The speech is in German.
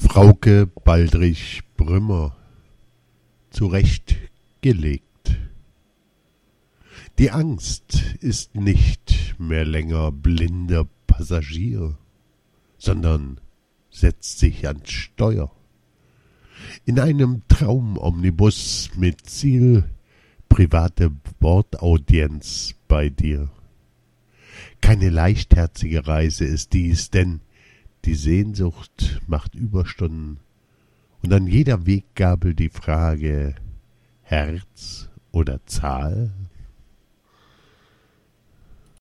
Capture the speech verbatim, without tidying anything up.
Frauke Baldrich Brümmer zurechtgelegt. Die Angst ist nicht mehr länger blinder Passagier, sondern setzt sich ans Steuer. In einem Traumomnibus mit Ziel private Bordaudienz bei dir. Keine leichtherzige Reise ist dies, denn die Sehnsucht macht Überstunden und an jeder Weggabel die Frage: Herz oder Zahl?